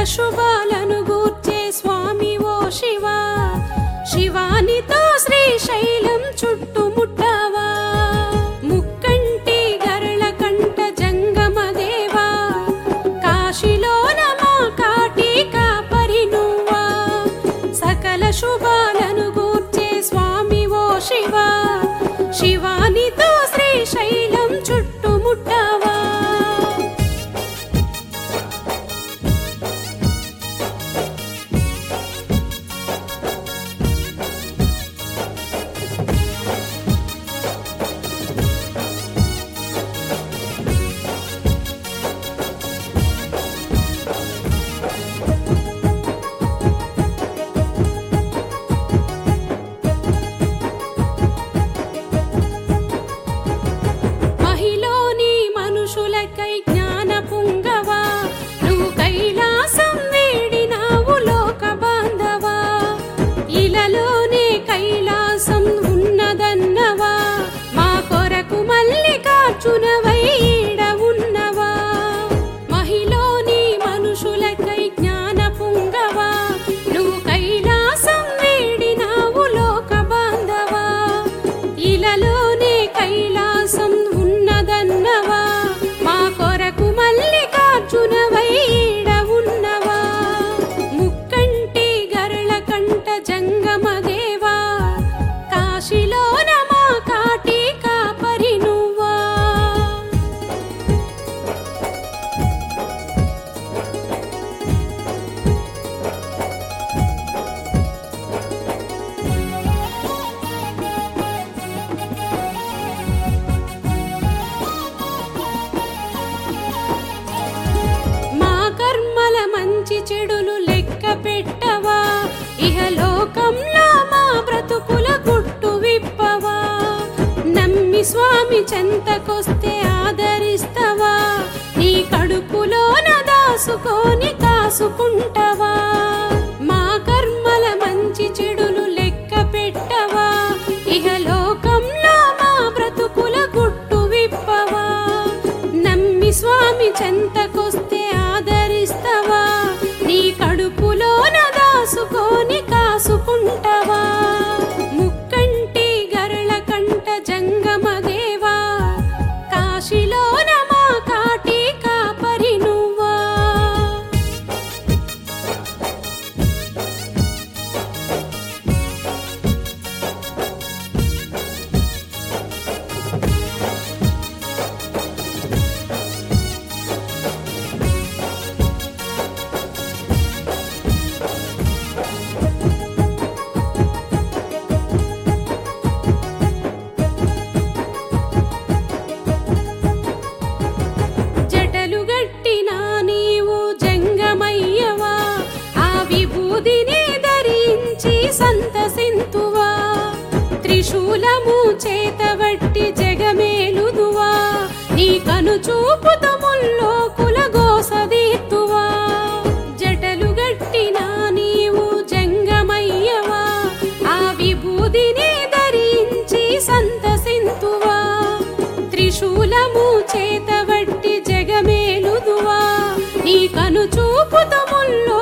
శుభాలను గూర్చే స్వామి ఓ శివా, శివానితో శ్రీశైలం చుట్టుముట్టావా. ముక్కంటి గరళ కంట జంగమ దేవా, కాశీలోన మా కాటి కాపరి నువ్వా. సకల శుభాలను గూర్చే స్వామి ఓ శివా, శివానితో శ్రీశైలం చుట్టుముట్టావా. మహిలోని మనుషులకై జ్ఞాన పుంగవా, నువ్వు కైలాసం వేడినావు లోక బాంధవా. ఇలలోనే కైలాసం ఉన్నదన్నవా, మా కొరకు మల్లికార్జునవై ఈడ ఉన్నవా. మహిలోని మనుషులకై జ్ఞాన పుంగవా, నువ్వు కైలాసం వేడినావు లోక బాంధవా. ఇలలోనే కైలాసం ఉన్నదన్నవా, మా కొరకు మల్లికార్జునవై ఈడ ఉన్నవా. ముక్కంటి గరళ కంట జంగమ దేవా, కాశీలోన మా కాటి కాపరి నువ్వా. మా కర్మల మంచి చెడులు లెక్క పెట్టవా, ఇహలోకంలో మా బ్రతుకుల గుట్టు విప్పవా. నమ్మి స్వామి చెంతకొస్తే ఆదరిస్తవా, నీ కడుపులోన దాసుకొని కాసుకుంటవా. మా కర్మల మంచి చెడులు లెక్క పెట్టవా, ఇహలోకంలో మా బ్రతుకుల గుట్టు విప్పవా. నమ్మి స్వామి చెంతకొస్తే ఆదరిస్తవా, నీ కడుపులోన దాసుకొని కాసుకుంటవా. ముక్కంటి గరళ కంట జంగమ దేవా, కాశీలోన మా కాటి కాపరి నువ్వా. జటలు గట్టిన నీవు జంగమయ్యవా, ఆ విభూదిని ధరించి సంతసింతువా. త్రిశూలము చేతబట్టి జగమేలుదువా, నీ కనుచూపుతో ముల్లోకుల గోసదీర్తువా. జటలు గట్టిన నీవు జంగమయ్యవా, ఆ విభూదిని ధరించి సంతసింతువా. త్రిశూలము చేతబట్టి జగమేలుదువా, నీ కనుచూపుతో ముల్లో